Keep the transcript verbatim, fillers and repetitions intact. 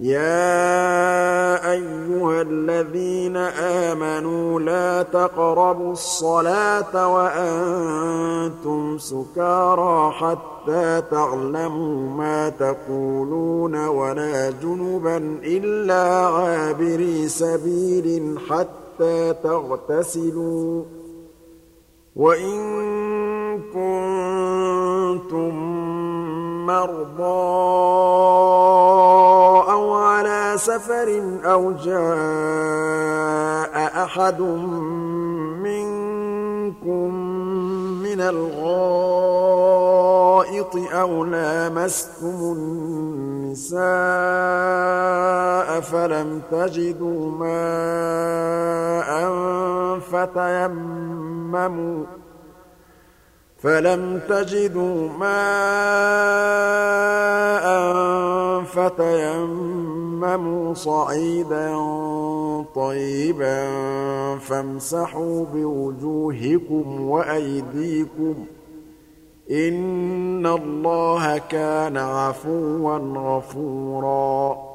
يَا أَيُّهَا الَّذِينَ آمَنُوا لَا تَقْرَبُوا الصَّلَاةَ وَأَنتُمْ سُكَارَىٰ حَتَّىٰ تَعْلَمُوا مَا تَقُولُونَ وَلَا جُنُبًا إِلَّا عَابِرِي سَبِيلٍ حَتَّىٰ تَغْتَسِلُوا ۚ وَإِن كُنتُم مَّرْضَىٰ أَوْ عَلَىٰ سَفَرٍ أَوْ جَاءَ أَحَدٌ مِّنكُم مِّنَ الْغَائِطِ أَوْ لَامَسْتُمُ النِّسَاءَ فَلَمْ تَجِدُوا مَاءً فَتَيَمَّمُوا فَلَمْ تَجِدُوا مَاءً فَتَيَمَّمُوا صَعِيدًا طَيِّبًا فَامْسَحُوا بِوُجُوهِكُمْ وَأَيْدِيكُمْ ۗ إِنَّ اللَّهَ كَانَ عَفُوًّا غَفُورًا.